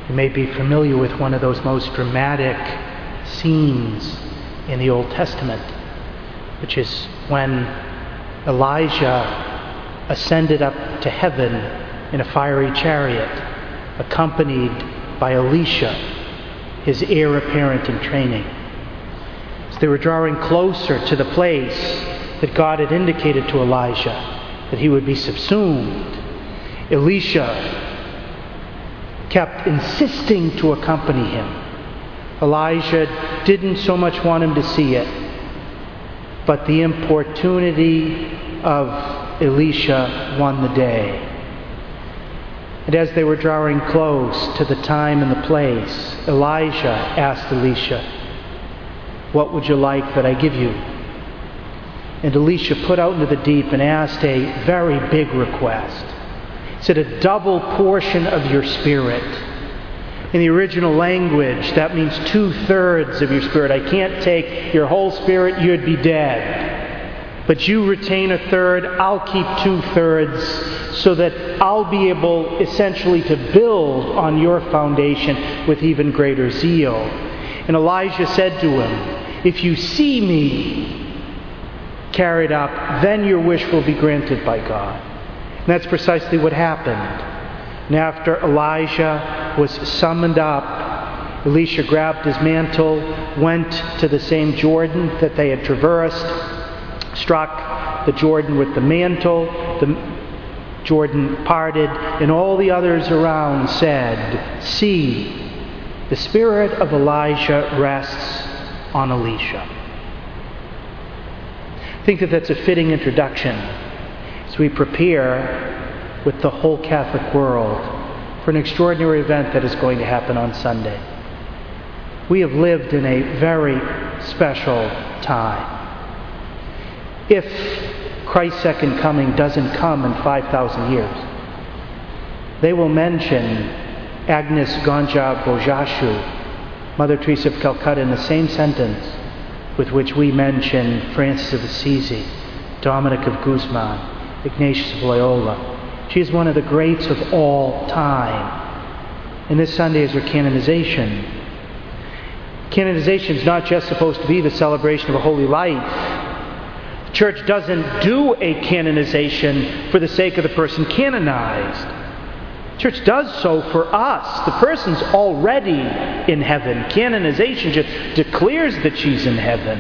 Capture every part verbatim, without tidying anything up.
You may be familiar with one of those most dramatic scenes in the Old Testament, which is when Elijah ascended up to heaven in a fiery chariot, accompanied by Elisha, his heir apparent in training. As they were drawing closer to the place that God had indicated to Elijah that he would be subsumed, Elisha kept insisting to accompany him. Elijah didn't so much want him to see it, but the importunity of Elisha won the day. And as they were drawing close to the time and the place, Elijah asked Elisha, "What would you like that I give you?" And Elisha put out into the deep and asked a very big request. He said, "A double portion of your spirit." In the original language, that means two-thirds of your spirit. I can't take your whole spirit, you'd be dead. But you retain a third, I'll keep two-thirds, so that I'll be able essentially to build on your foundation with even greater zeal. And Elijah said to him, "If you see me carried up, then your wish will be granted by God." And that's precisely what happened. And after Elijah was summoned up, Elisha grabbed his mantle, went to the same Jordan that they had traversed, struck the Jordan with the mantle, the Jordan parted, and all the others around said, "See, the spirit of Elijah rests on Elisha." I think that that's a fitting introduction as we prepare with the whole Catholic world for an extraordinary event that is going to happen on Sunday. We have lived in a very special time. If Christ's second coming doesn't come in five thousand years, they will mention Agnes Ganja Bojashu, Mother Teresa of Calcutta, in the same sentence with which we mention Francis of Assisi, Dominic of Guzman, Ignatius of Loyola. She is one of the greats of all time. And this Sunday is her canonization. Canonization is not just supposed to be the celebration of a holy life. The Church doesn't do a canonization for the sake of the person canonized. The Church does so for us. The person's already in heaven. Canonization just declares that she's in heaven.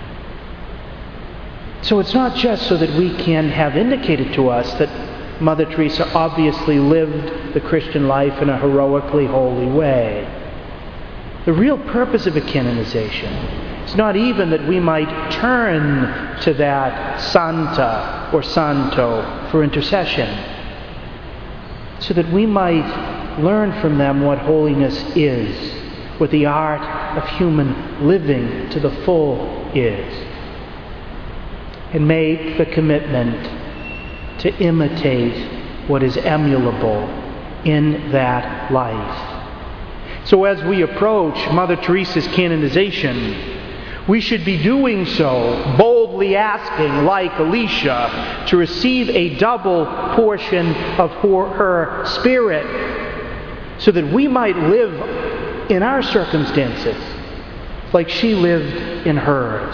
So it's not just so that we can have indicated to us that Mother Teresa obviously lived the Christian life in a heroically holy way. The real purpose of a canonization is not even that we might turn to that Santa or Santo for intercession, so that we might learn from them what holiness is, what the art of human living to the full is, and make the commitment to imitate what is emulable in that life. So as we approach Mother Teresa's canonization, we should be doing so boldly asking, like Elisha, to receive a double portion of her spirit, so that we might live in our circumstances like she lived in hers.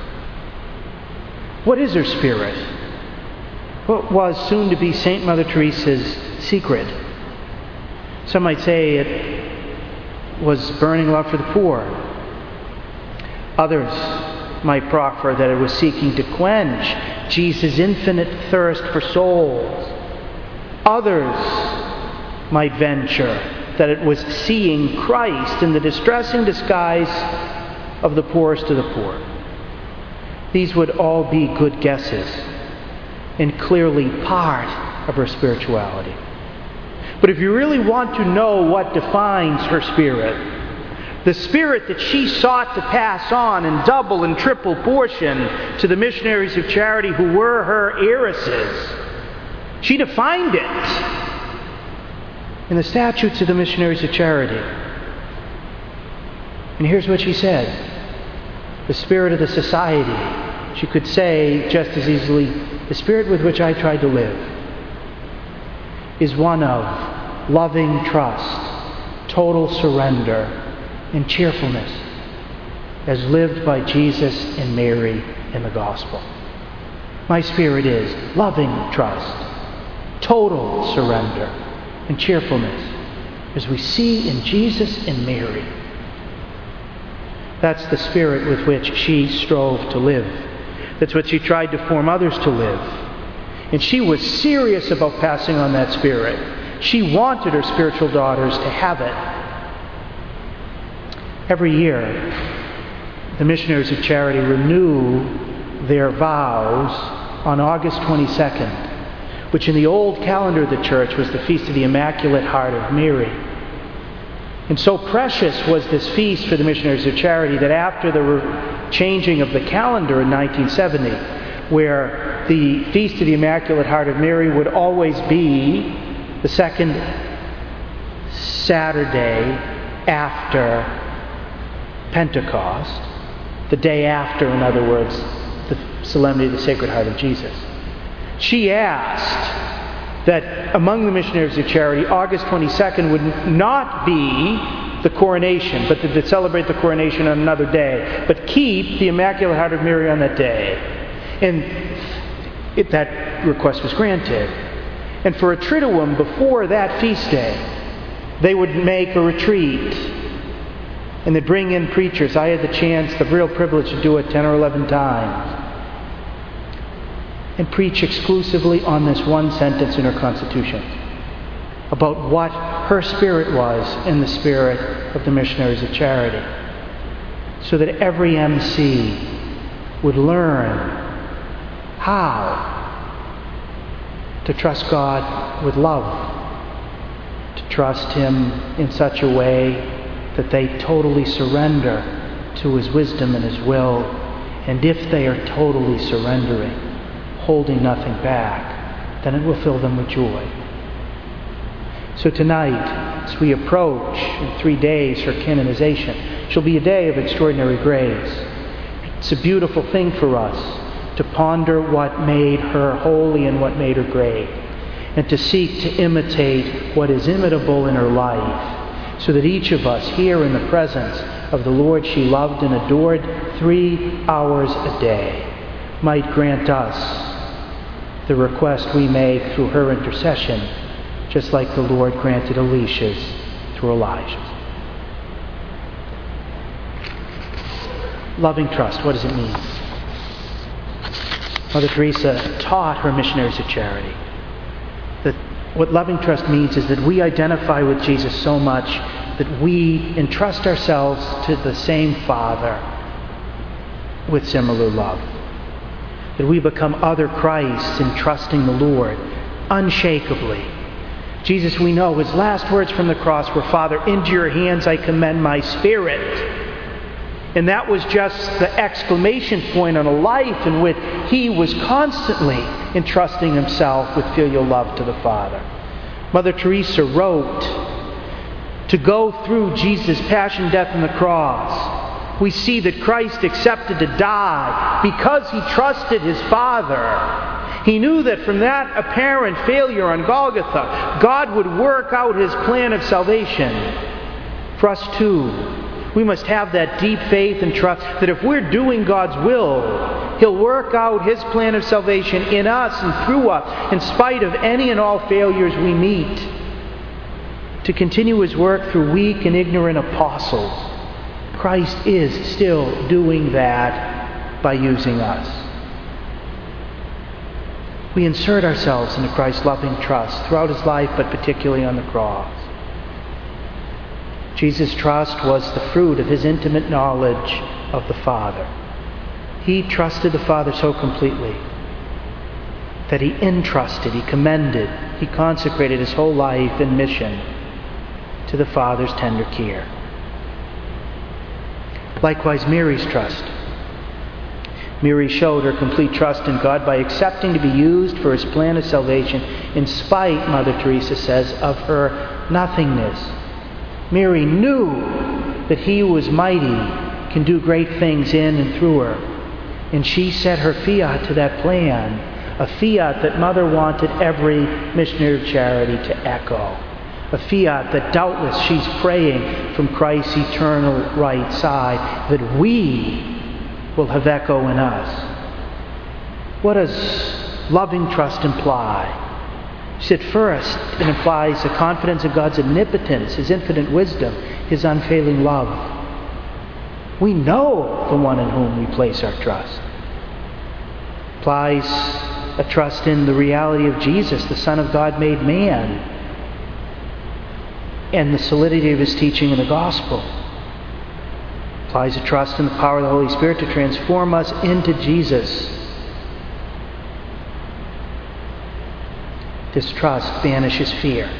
What is her spirit? What was soon to be Saint Mother Teresa's secret? Some might say it was burning love for the poor. Others might proffer that it was seeking to quench Jesus' infinite thirst for souls. Others might venture that it was seeing Christ in the distressing disguise of the poorest of the poor. These would all be good guesses, and clearly part of her spirituality. But if you really want to know what defines her spirit, the spirit that she sought to pass on in double and triple portion to the missionaries of charity who were her heiresses, she defined it in the statutes of the missionaries of charity. And here's what she said: the spirit of the society. She could say just as easily, the spirit with which I tried to live is one of loving trust, total surrender and cheerfulness as lived by Jesus and Mary in the gospel. My spirit is loving trust, total surrender, and cheerfulness as we see in Jesus and Mary. That's the spirit with which she strove to live. That's what she tried to form others to live. And she was serious about passing on that spirit. She wanted her spiritual daughters to have it. Every year, the Missionaries of Charity renew their vows on August twenty-second, which in the old calendar of the church was the Feast of the Immaculate Heart of Mary. And so precious was this feast for the Missionaries of Charity that after the re- changing of the calendar in nineteen seventy, where the Feast of the Immaculate Heart of Mary would always be the second Saturday after Pentecost, the day after, in other words, the Solemnity of the Sacred Heart of Jesus. She asked that among the Missionaries of Charity, August twenty-second would not be the coronation, but to celebrate the coronation on another day, but keep the Immaculate Heart of Mary on that day. And it, that request was granted. And for a Triduum before that feast day, they would make a retreat and they'd bring in preachers. I had the chance, the real privilege to do it ten or eleven times. And preach exclusively on this one sentence in her Constitution about what her spirit was in the spirit of the Missionaries of Charity, so that every M C would learn how to trust God with love, to trust Him in such a way that they totally surrender to His wisdom and His will. And if they are totally surrendering, holding nothing back, then it will fill them with joy. So tonight, as we approach in three days her canonization, shall be a day of extraordinary grace. It's a beautiful thing for us to ponder what made her holy and what made her great, and to seek to imitate what is imitable in her life, so that each of us here in the presence of the Lord she loved and adored three hours a day might grant us the request we make through her intercession, just like the Lord granted Elisha's through Elijah. Loving trust, what does it mean? Mother Teresa taught her Missionaries of Charity that what loving trust means is that we identify with Jesus so much that we entrust ourselves to the same Father with similar love. That we become other Christs in trusting the Lord unshakably. Jesus, we know, his last words from the cross were, "Father, into your hands I commend my spirit." And that was just the exclamation point on a life in which he was constantly entrusting himself with filial love to the Father. Mother Teresa wrote, to go through Jesus' passion, death, and the cross, we see that Christ accepted to die because he trusted his Father. He knew that from that apparent failure on Golgotha, God would work out his plan of salvation. For us too, we must have that deep faith and trust that if we're doing God's will, he'll work out his plan of salvation in us and through us, in spite of any and all failures we meet, to continue his work through weak and ignorant apostles. Christ is still doing that by using us. We insert ourselves into Christ's loving trust throughout his life, but particularly on the cross. Jesus' trust was the fruit of his intimate knowledge of the Father. He trusted the Father so completely that he entrusted, he commended, he consecrated his whole life and mission to the Father's tender care. Likewise, Mary's trust. Mary showed her complete trust in God by accepting to be used for his plan of salvation in spite, Mother Teresa says, of her nothingness. Mary knew that he who is mighty can do great things in and through her. And she set her fiat to that plan, a fiat that Mother wanted every missionary of charity to echo. A fiat that doubtless she's praying from Christ's eternal right side, that we will have echo in us. What does loving trust imply? She said, first, it implies a confidence in God's omnipotence, His infinite wisdom, His unfailing love. We know the one in whom we place our trust. It implies a trust in the reality of Jesus, the Son of God made man, and the solidity of His teaching in the gospel. It implies a trust in the power of the Holy Spirit to transform us into Jesus. This trust banishes fear,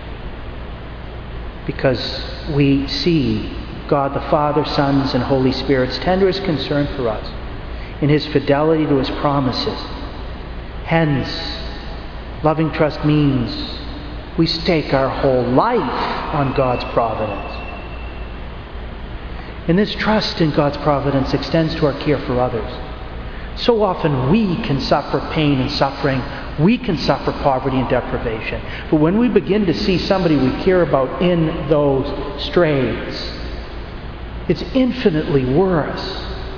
because we see God the Father, Son's, and Holy Spirit's tenderest concern for us in His fidelity to His promises. Hence, loving trust means we stake our whole life on God's providence. And this trust in God's providence extends to our care for others. So often we can suffer pain and suffering. We can suffer poverty and deprivation. But when we begin to see somebody we care about in those straits, it's infinitely worse.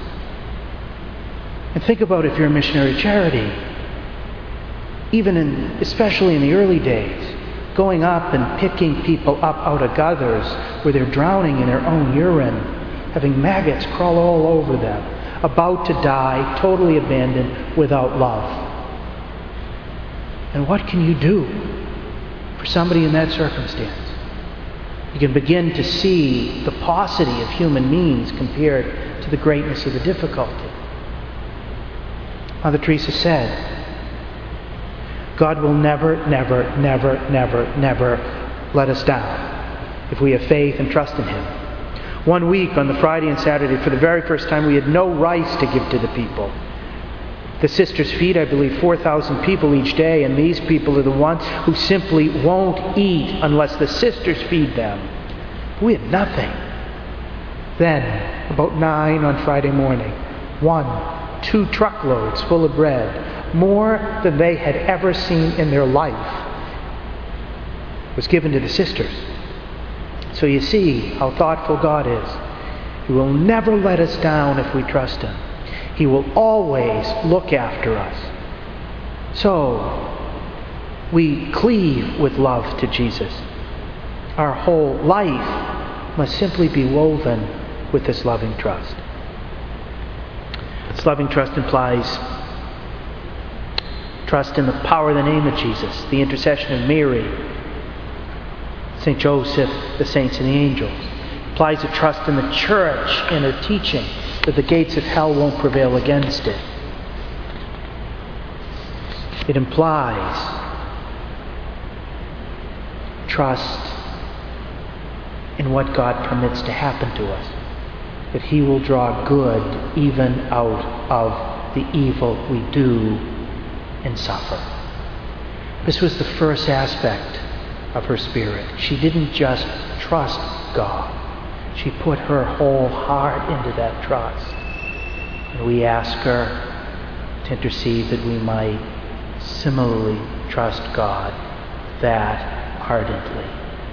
And think about if you're a missionary charity, even in, especially in the early days, going up and picking people up out of gutters where they're drowning in their own urine, having maggots crawl all over them, about to die, totally abandoned, without love. And what can you do for somebody in that circumstance? You can begin to see the paucity of human means compared to the greatness of the difficulty. Mother Teresa said, God will never, never, never, never, never let us down if we have faith and trust in Him. One week on the Friday and Saturday, for the very first time, we had no rice to give to the people. The sisters feed, I believe, four thousand people each day, and these people are the ones who simply won't eat unless the sisters feed them. We had nothing. Then, about nine on Friday morning, one, two truckloads full of bread, more than they had ever seen in their life, was given to the sisters. So you see how thoughtful God is. He will never let us down if we trust Him. He will always look after us. So, we cleave with love to Jesus. Our whole life must simply be woven with this loving trust. This loving trust implies trust in the power of the name of Jesus, the intercession of Mary, Saint Joseph, the saints and the angels. It implies a trust in the church and her teaching, that the gates of hell won't prevail against it. It implies trust in what God permits to happen to us, that He will draw good even out of the evil we do and suffer. This was the first aspect of her spirit. She didn't just trust God. She put her whole heart into that trust. And we ask her to intercede that we might similarly trust God that ardently.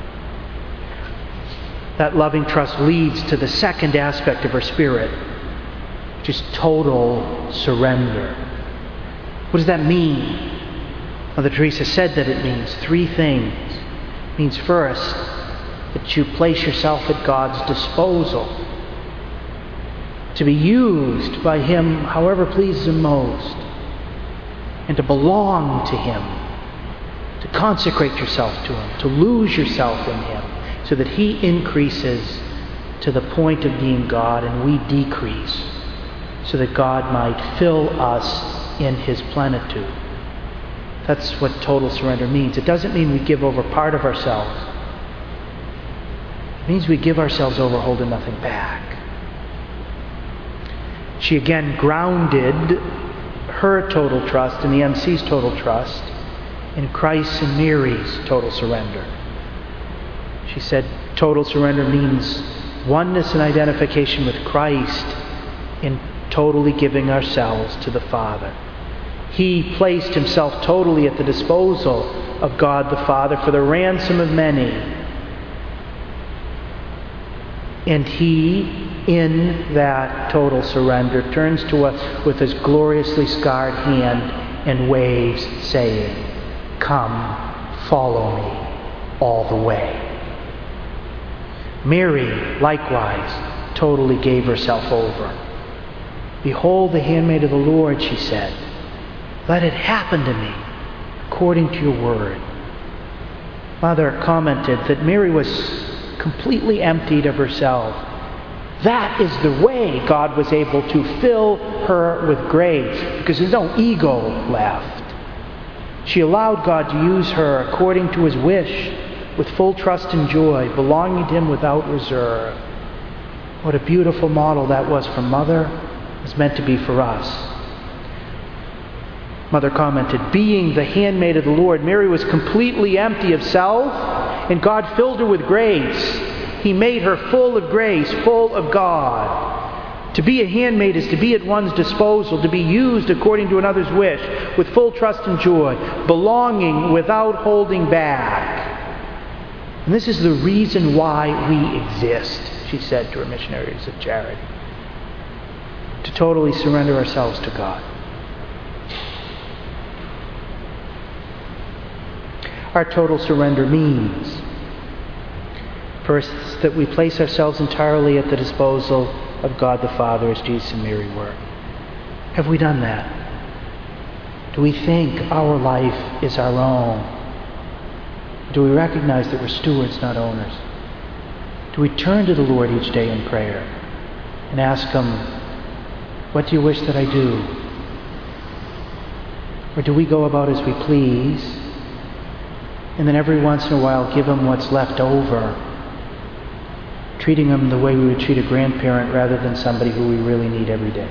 That loving trust leads to the second aspect of her spirit, which is total surrender. What does that mean? Mother Teresa said that it means three things. It means first, that you place yourself at God's disposal, to be used by Him however pleases Him most, and to belong to Him, to consecrate yourself to Him, to lose yourself in Him, so that He increases to the point of being God and we decrease, so that God might fill us in His plenitude. That's what total surrender means. It doesn't mean we give over part of ourselves. It means we give ourselves over holding nothing back. She again grounded her total trust and the M C's total trust in Christ's and Mary's total surrender. She said total surrender means oneness and identification with Christ in totally giving ourselves to the Father. He placed Himself totally at the disposal of God the Father for the ransom of many. And He, in that total surrender, turns to us with His gloriously scarred hand and waves, saying, "Come, follow me all the way." Mary, likewise, totally gave herself over. "Behold the handmaid of the Lord," she said. "Let it happen to me according to your word." Mother commented that Mary was completely emptied of herself. That is the way God was able to fill her with grace, because there's no ego left. She allowed God to use her according to His wish, with full trust and joy, belonging to Him without reserve. What a beautiful model that was for Mother. It's meant to be for us. Mother commented, being the handmaid of the Lord, Mary was completely empty of self, and God filled her with grace. He made her full of grace, full of God. To be a handmaid is to be at one's disposal, to be used according to another's wish, with full trust and joy, belonging without holding back. And this is the reason why we exist, she said to her missionaries of charity. To totally surrender ourselves to God. Our total surrender means, first, that we place ourselves entirely at the disposal of God the Father, as Jesus and Mary were. Have we done that? Do we think our life is our own? Do we recognize that we're stewards, not owners? Do we turn to the Lord each day in prayer and ask Him, what do you wish that I do? Or do we go about as we please, and then every once in a while give Him what's left over, treating Him the way we would treat a grandparent rather than somebody who we really need every day?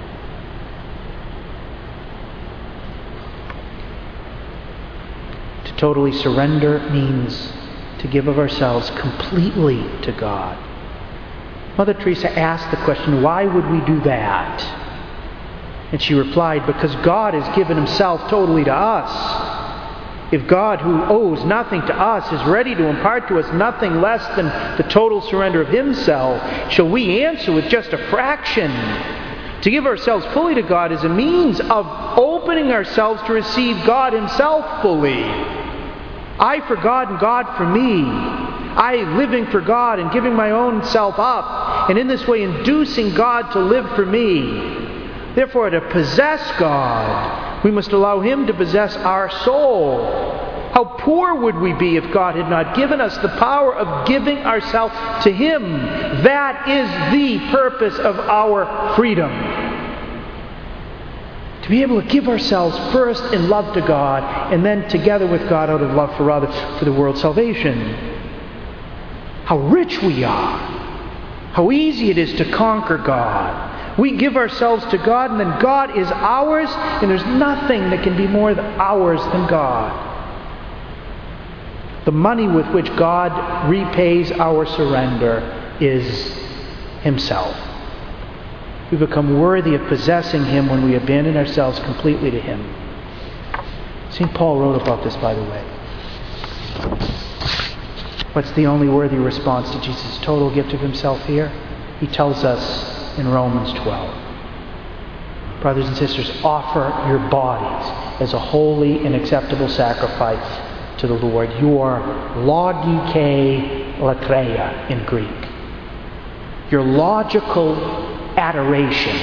To totally surrender means to give of ourselves completely to God. Mother Teresa asked the question, why would we do that? And she replied, because God has given Himself totally to us. If God, who owes nothing to us, is ready to impart to us nothing less than the total surrender of Himself, shall we answer with just a fraction? To give ourselves fully to God is a means of opening ourselves to receive God Himself fully. I for God and God for me. I living for God and giving my own self up, and in this way inducing God to live for me. Therefore, to possess God, we must allow Him to possess our soul. How poor would we be if God had not given us the power of giving ourselves to Him? That is the purpose of our freedom. To be able to give ourselves first in love to God, and then together with God out of love for others, for the world's salvation. How rich we are. How easy it is to conquer God. We give ourselves to God, and then God is ours, and there's nothing that can be more ours than God. The money with which God repays our surrender is Himself. We become worthy of possessing Him when we abandon ourselves completely to Him. Saint Paul wrote about this, by the way. What's the only worthy response to Jesus' total gift of Himself here? He tells us in Romans twelve. Brothers and sisters, offer your bodies as a holy and acceptable sacrifice to the Lord. Your logike latreia in Greek. Your logical adoration.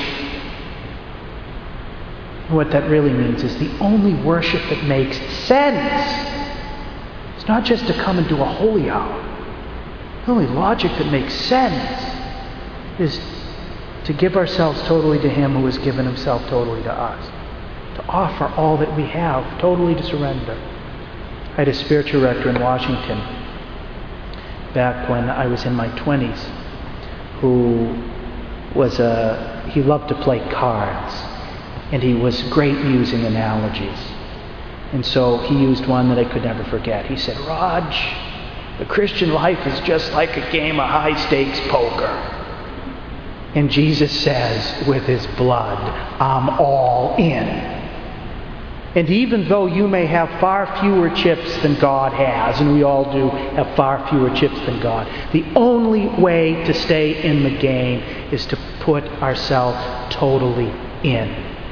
And what that really means is the only worship that makes sense. It's not just to come and do a holy hour. The only logic that makes sense is to give ourselves totally to Him who has given Himself totally to us. To offer all that we have, totally to surrender. I had a spiritual director in Washington back when I was in my twenties who was a, he loved to play cards, and he was great using analogies. And so he used one that I could never forget. He said, Raj, the Christian life is just like a game of high-stakes poker. And Jesus says, with His blood, I'm all in. And even though you may have far fewer chips than God has, and we all do have far fewer chips than God, the only way to stay in the game is to put ourselves totally in.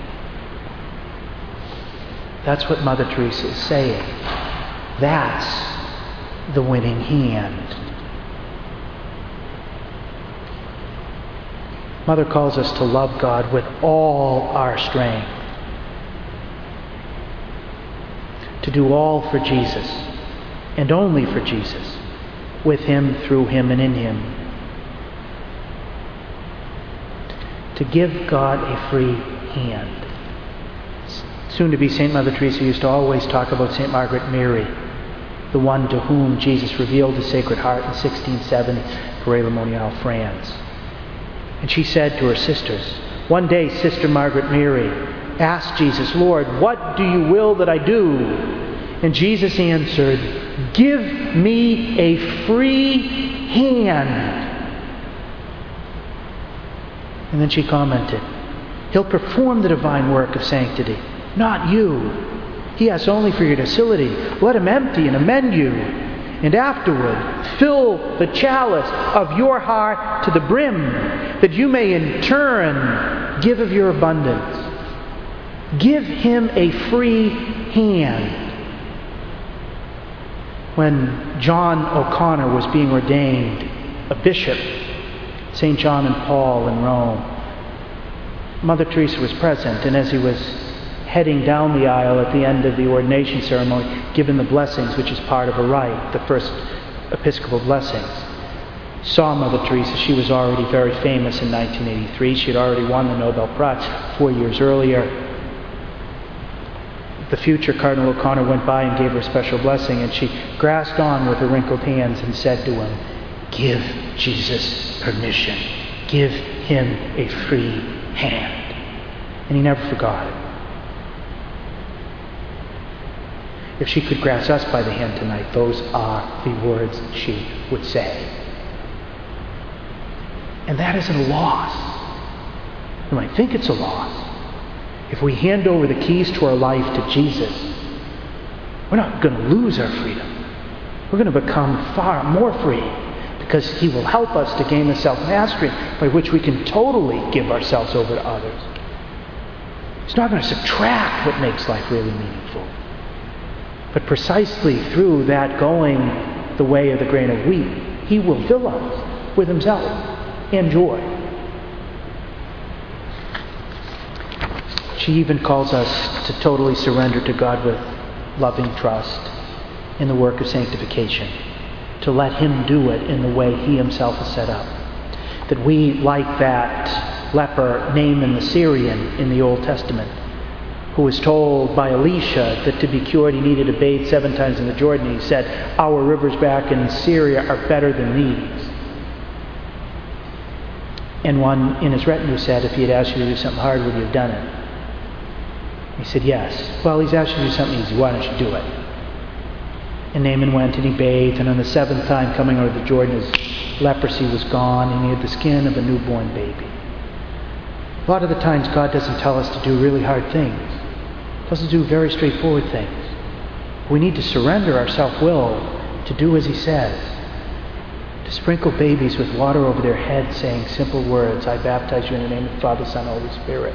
That's what Mother Teresa is saying. That's the winning hand. Mother calls us to love God with all our strength, to do all for Jesus, and only for Jesus, with Him, through Him, and in Him. To give God a free hand. Soon-to-be Saint Mother Teresa used to always talk about Saint Margaret Mary, the one to whom Jesus revealed His Sacred Heart in sixteen seventy, Paray-le-Monial, France. And she said to her sisters, one day Sister Margaret Mary asked Jesus, Lord, what do you will that I do? And Jesus answered, give me a free hand. And then she commented, He'll perform the divine work of sanctity, not you. He asks only for your docility. Let Him empty and amend you. And afterward, fill the chalice of your heart to the brim, that you may in turn give of your abundance. Give Him a free hand. When John O'Connor was being ordained a bishop, Saint John and Paul in Rome, Mother Teresa was present, and as he was heading down the aisle at the end of the ordination ceremony, given the blessings, which is part of a rite, the first episcopal blessings, saw Mother Teresa. She was already very famous in nineteen eighty-three. She had already won the Nobel Prize four years earlier. The future Cardinal O'Connor went by and gave her a special blessing, and she grasped on with her wrinkled hands and said to him, give Jesus permission. Give Him a free hand. And he never forgot it. If she could grasp us by the hand tonight, those are the words she would say. And that isn't a loss. You might think it's a loss. If we hand over the keys to our life to Jesus, we're not going to lose our freedom. We're going to become far more free, because He will help us to gain the self-mastery by which we can totally give ourselves over to others. He's not going to subtract what makes life really meaningful. But precisely through that going the way of the grain of wheat, He will fill us with Himself and joy. She even calls us to totally surrender to God with loving trust in the work of sanctification, to let Him do it in the way He Himself has set up. That we, like that leper Naaman the Syrian in the Old Testament, who was told by Elisha that to be cured he needed to bathe seven times in the Jordan. He said, our rivers back in Syria are better than these. And one in his retinue said, if he had asked you to do something hard, would you have done it? He said, yes. Well, he's asked you to do something easy. Why don't you do it? And Naaman went and he bathed, and on the seventh time coming out of the Jordan, his leprosy was gone, and he had the skin of a newborn baby. A lot of the times God doesn't tell us to do really hard things. He tells us to do very straightforward things. We need to surrender our self-will to do as He says. To sprinkle babies with water over their heads, saying simple words, I baptize you in the name of the Father, Son, and Holy Spirit.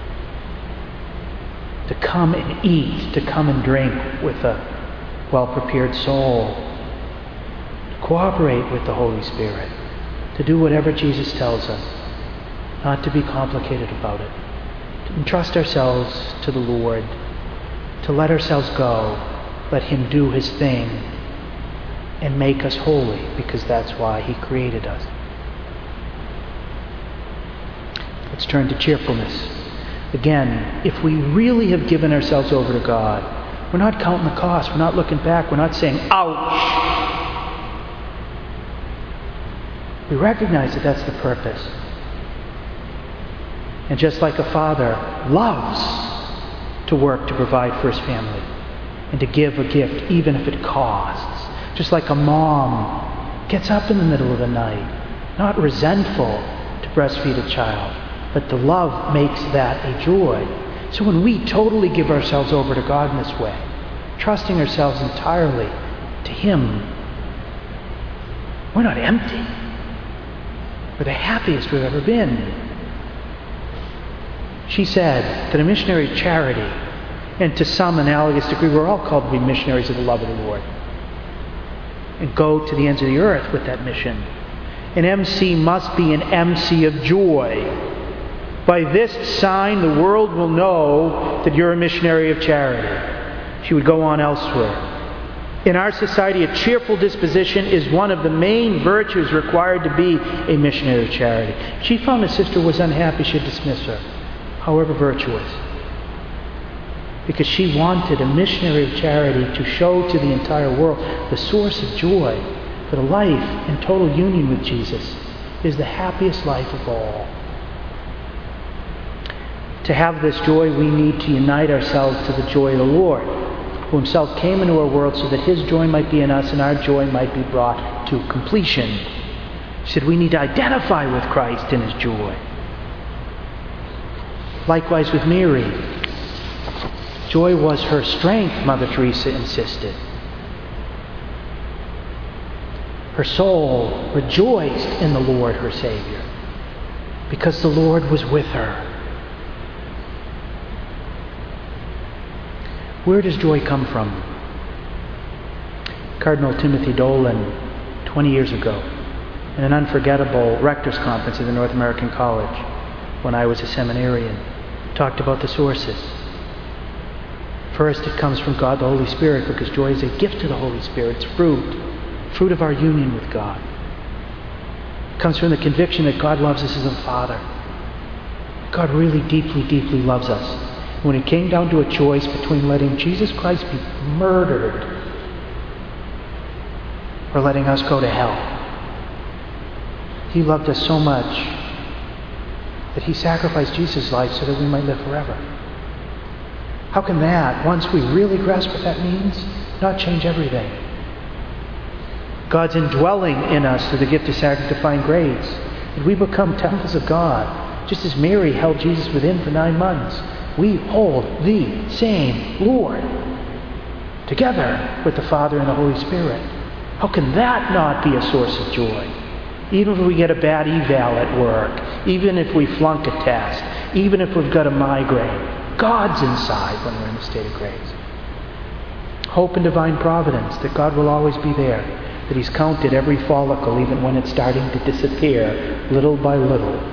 To come and eat, to come and drink with a well-prepared soul. To cooperate with the Holy Spirit. To do whatever Jesus tells us. Not to be complicated about it. To entrust ourselves to the Lord. To let ourselves go. Let Him do His thing. And make us holy, because that's why He created us. Let's turn to cheerfulness. Again, if we really have given ourselves over to God, we're not counting the cost. We're not looking back. We're not saying, ouch. We recognize that that's the purpose. And just like a father loves to work to provide for his family and to give a gift even if it costs, just like a mom gets up in the middle of the night, not resentful to breastfeed a child, but the love makes that a joy. So when we totally give ourselves over to God in this way, trusting ourselves entirely to Him, we're not empty. We're the happiest we've ever been. She said that a missionary of charity, and to some analogous degree, we're all called to be missionaries of the love of the Lord, and go to the ends of the earth with that mission. An M C must be an M C of joy. By this sign, the world will know that you're a missionary of charity. She would go on elsewhere. In our society, a cheerful disposition is one of the main virtues required to be a missionary of charity. She found a sister was unhappy, she'd dismiss her, however virtuous, because she wanted a missionary of charity to show to the entire world the source of joy, that a life in total union with Jesus is the happiest life of all. To have this joy, we need to unite ourselves to the joy of the Lord, who Himself came into our world so that His joy might be in us and our joy might be brought to completion. She said we need to identify with Christ in His joy. Likewise with Mary. Joy was her strength, Mother Teresa insisted. Her soul rejoiced in the Lord, her Savior, because the Lord was with her. Where does joy come from? Cardinal Timothy Dolan, twenty years ago, in an unforgettable rector's conference at the North American College, when I was a seminarian, talked about the sources. First, it comes from God the Holy Spirit, because joy is a gift to the Holy Spirit. It's fruit, fruit of our union with God. It comes from the conviction that God loves us as a Father. God really deeply, deeply loves us. When it came down to a choice between letting Jesus Christ be murdered or letting us go to hell, He loved us so much that He sacrificed Jesus' life so that we might live forever. How can that, once we really grasp what that means, not change everything? God's indwelling in us through the gift of sanctifying grace, that we become temples of God, just as Mary held Jesus within for nine months. We hold the same Lord together with the Father and the Holy Spirit. How can that not be a source of joy? Even if we get a bad eval at work, even if we flunk a test, even if we've got a migraine, God's inside when we're in the state of grace. Hope and divine providence, that God will always be there, that He's counted every follicle even when it's starting to disappear little by little.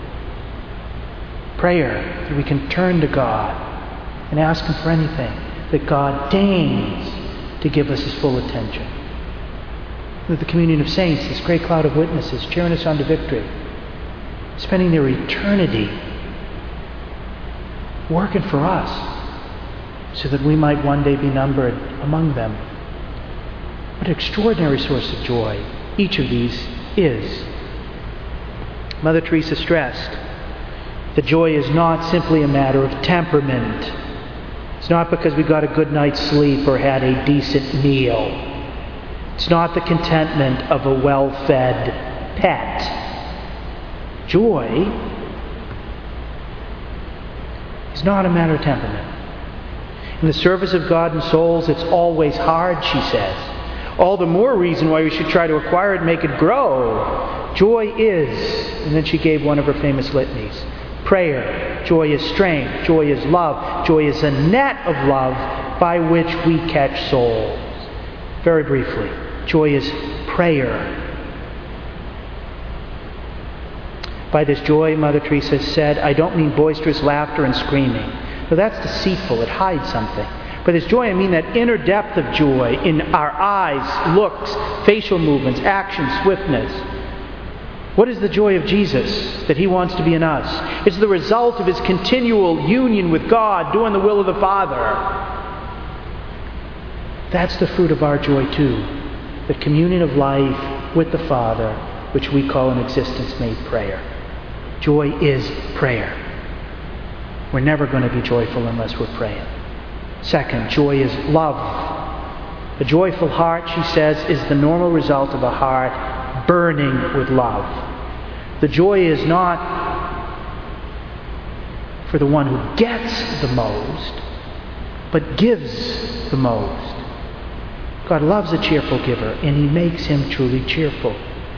Prayer, that we can turn to God and ask Him for anything, that God deigns to give us His full attention. That the communion of saints, this great cloud of witnesses, cheering us on to victory, spending their eternity working for us so that we might one day be numbered among them. What an extraordinary source of joy each of these is. Mother Teresa stressed that joy is not simply a matter of temperament. It's not because we got a good night's sleep or had a decent meal. It's not the contentment of a well-fed pet. Joy is not a matter of temperament. In the service of God and souls, it's always hard, she says. All the more reason why we should try to acquire it and make it grow. Joy is, and then she gave one of her famous litanies, prayer. Joy is strength. Joy is love. Joy is a net of love by which we catch souls. Very briefly, joy is prayer. By this joy, Mother Teresa said, I don't mean boisterous laughter and screaming. No, that's deceitful. It hides something. By this joy, I mean that inner depth of joy in our eyes, looks, facial movements, action, swiftness. What is the joy of Jesus that He wants to be in us? It's the result of His continual union with God, doing the will of the Father. That's the fruit of our joy too. The communion of life with the Father, which we call an existence made prayer. Joy is prayer. We're never going to be joyful unless we're praying. Second, joy is love. A joyful heart, she says, is the normal result of a heart burning with love. The joy is not for the one who gets the most, but gives the most. God loves a cheerful giver, and he makes him truly cheerful.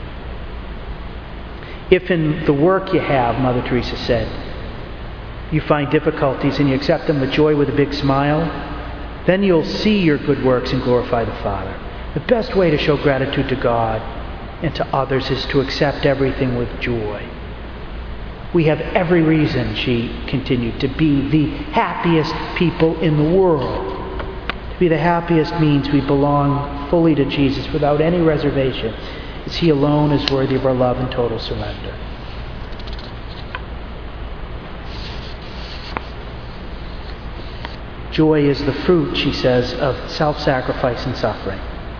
If in the work you have, Mother Teresa said, you find difficulties and you accept them with joy with a big smile, then you'll see your good works and glorify the Father. The best way to show gratitude to God and to others is to accept everything with joy. We have every reason, she continued, to be the happiest people in the world. To be the happiest means we belong fully to Jesus without any reservation, as he alone is worthy of our love and total surrender. Joy is the fruit, she says, of self-sacrifice and suffering.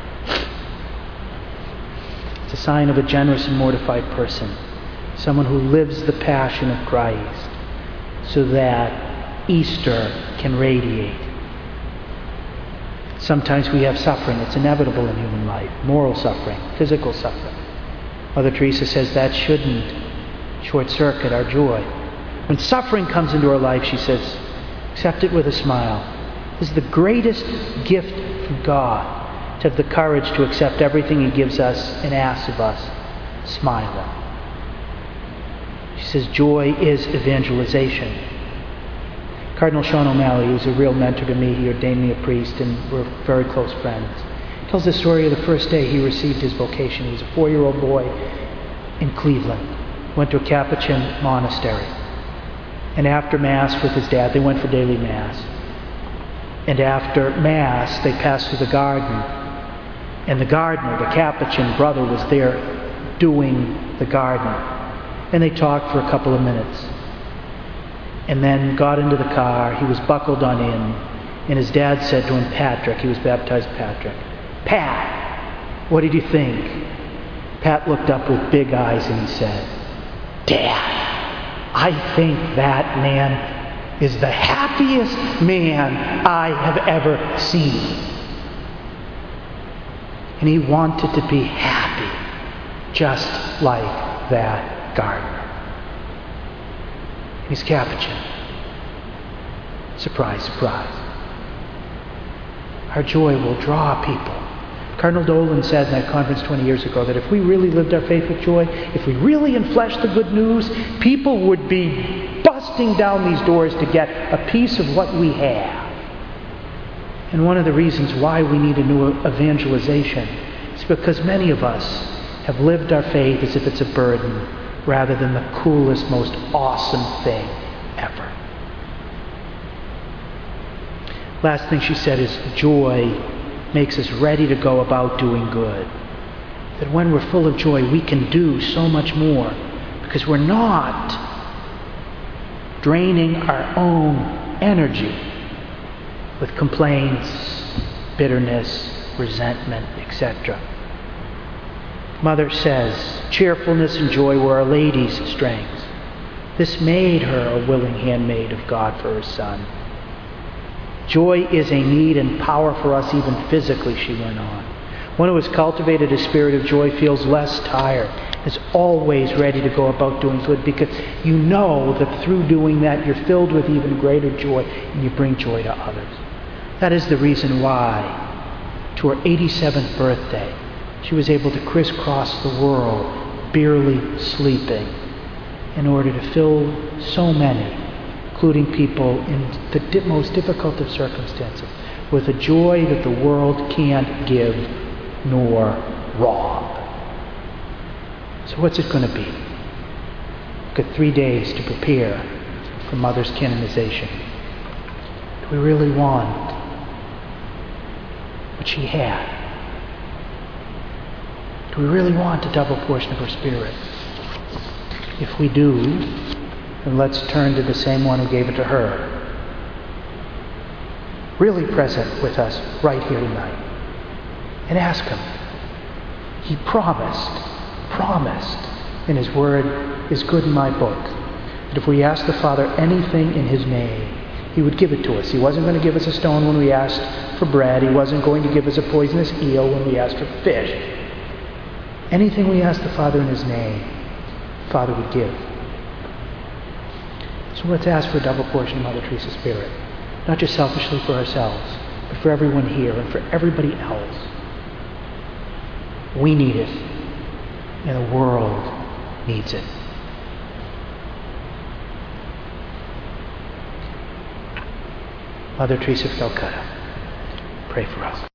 It's a sign of a generous and mortified person, someone who lives the passion of Christ so that Easter can radiate. Sometimes we have suffering. It's inevitable in human life. Moral suffering, physical suffering. Mother Teresa says that shouldn't short-circuit our joy. When suffering comes into our life, she says, accept it with a smile. This is the greatest gift from God, to have the courage to accept everything he gives us and asks of us, smiling. She says joy is evangelization. Cardinal Sean O'Malley, who was a real mentor to me, he ordained me a priest and we're very close friends, tells the story of the first day he received his vocation. He was a four-year-old boy in Cleveland. Went to a Capuchin monastery. And after Mass with his dad, they went for daily Mass. And after Mass, they passed through the garden. And the gardener, the Capuchin brother, was there doing the garden. And they talked for a couple of minutes. And then got into the car. He was buckled on in. And his dad said to him, Patrick, he was baptized Patrick, Pat, what did you think? Pat looked up with big eyes and he said, Dad, I think that man is the happiest man I have ever seen. And he wanted to be happy, just like that gardener. He's Capuchin. Surprise, surprise. Our joy will draw people. Cardinal Dolan said in that conference twenty years ago that if we really lived our faith with joy, if we really enfleshed the good news, people would be busting down these doors to get a piece of what we have. And one of the reasons why we need a new evangelization is because many of us have lived our faith as if it's a burden rather than the coolest, most awesome thing ever. Last thing she said is joy makes us ready to go about doing good. That when we're full of joy, we can do so much more because we're not draining our own energy with complaints, bitterness, resentment, et cetera. Mother says, cheerfulness and joy were Our Lady's strengths. This made her a willing handmaid of God for her Son. Joy is a need and power for us even physically, she went on. One who has cultivated a spirit of joy feels less tired, is always ready to go about doing good because you know that through doing that you're filled with even greater joy and you bring joy to others. That is the reason why, to her eighty-seventh birthday, she was able to crisscross the world, barely sleeping, in order to fill so many, including people in the most difficult of circumstances, with a joy that the world can't give nor rob. So what's it going to be? We've got three days to prepare for Mother's canonization. Do we really want what she had? Do we really want a double portion of her Spirit? If we do, then let's turn to the same one who gave it to her. Really present with us right here tonight. And ask him. He promised, promised in his word is good in my book, that if we ask the Father anything in his name, he would give it to us. He wasn't going to give us a stone when we asked for bread. He wasn't going to give us a poisonous eel when we asked for fish. Anything we ask the Father in his name, the Father would give. So let's ask for a double portion of Mother Teresa's spirit, not just selfishly for ourselves, but for everyone here and for everybody else. We need it, and the world needs it. Mother Teresa of Calcutta, pray for us.